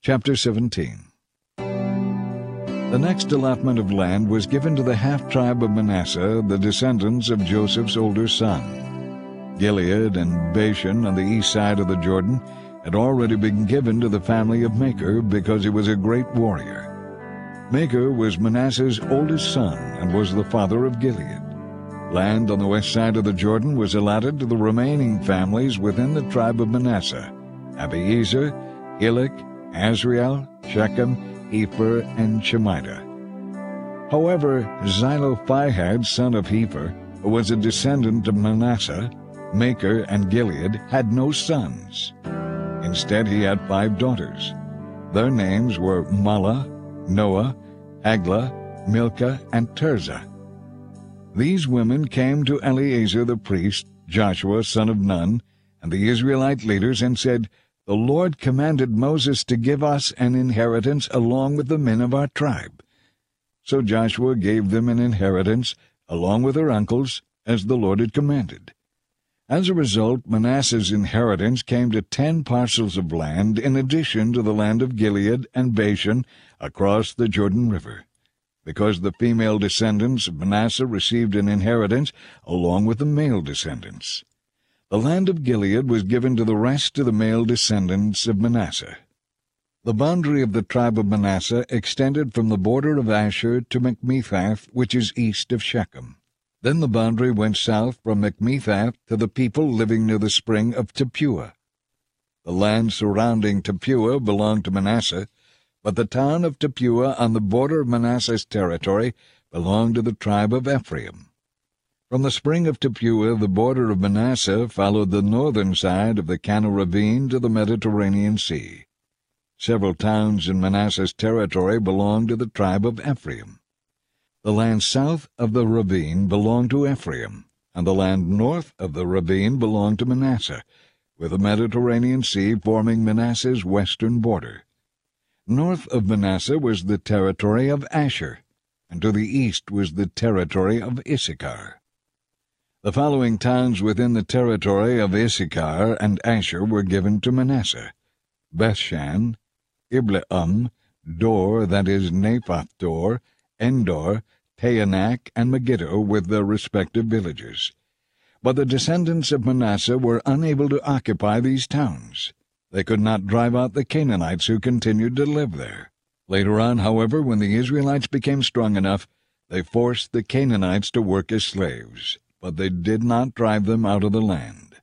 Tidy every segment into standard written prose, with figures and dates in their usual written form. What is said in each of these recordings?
Chapter 17. The next allotment of land was given to the half-tribe of Manasseh, the descendants of Joseph's older son. Gilead and Bashan on the east side of the Jordan had already been given to the family of Machir because he was a great warrior. Machir was Manasseh's oldest son and was the father of Gilead. Land on the west side of the Jordan was allotted to the remaining families within the tribe of Manasseh: Abiezer, Helek, Azriel, Shechem, Hepher, and Shemida. However, Zelophehad, son of Hepher, who was a descendant of Manasseh, Machir, and Gilead, had no sons. Instead, he had 5 daughters. Their names were Mahlah, Noah, Haglah, Milcah, and Tirzah. These women came to Eleazar the priest, Joshua son of Nun, and the Israelite leaders and said, "The Lord commanded Moses to give us an inheritance along with the men of our tribe." So Joshua gave them an inheritance along with their uncles, as the Lord had commanded. As a result, Manasseh's inheritance came to 10 parcels of land in addition to the land of Gilead and Bashan across the Jordan River, because the female descendants of Manasseh received an inheritance along with the male descendants. The land of Gilead was given to the rest of the male descendants of Manasseh. The boundary of the tribe of Manasseh extended from the border of Asher to Mikmethath, which is east of Shechem. Then the boundary went south from Mikmethath to the people living near the spring of Tappuah. The land surrounding Tappuah belonged to Manasseh, but the town of Tappuah on the border of Manasseh's territory belonged to the tribe of Ephraim. From the spring of Tappuah, the border of Manasseh followed the northern side of the Kana ravine to the Mediterranean Sea. Several towns in Manasseh's territory belonged to the tribe of Ephraim. The land south of the ravine belonged to Ephraim, and the land north of the ravine belonged to Manasseh, with the Mediterranean Sea forming Manasseh's western border. North of Manasseh was the territory of Asher, and to the east was the territory of Issachar. The following towns within the territory of Issachar and Asher were given to Manasseh: Bethshan, Ibleam, Dor, that is Naphath Dor, Endor, Taanach, and Megiddo, with their respective villages. But the descendants of Manasseh were unable to occupy these towns. They could not drive out the Canaanites who continued to live there. Later on, however, when the Israelites became strong enough, they forced the Canaanites to work as slaves, but they did not drive them out of the land.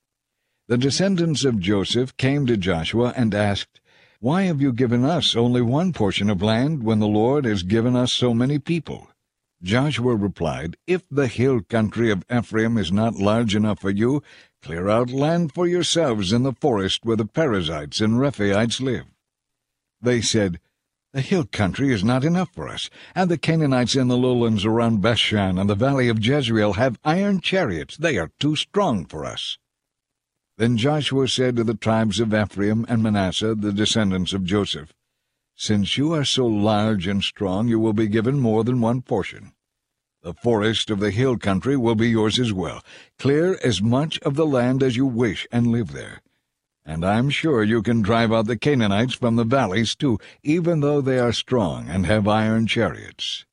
The descendants of Joseph came to Joshua and asked, "Why have you given us only one portion of land when the Lord has given us so many people?" Joshua replied, "If the hill country of Ephraim is not large enough for you, clear out land for yourselves in the forest where the Perizzites and Rephaites live." They said, "The hill country is not enough for us, and the Canaanites in the lowlands around Bethshan and the valley of Jezreel have iron chariots. They are too strong for us." Then Joshua said to the tribes of Ephraim and Manasseh, the descendants of Joseph, "Since you are so large and strong, you will be given more than one portion. The forest of the hill country will be yours as well. Clear as much of the land as you wish and live there. And I'm sure you can drive out the Canaanites from the valleys too, even though they are strong and have iron chariots."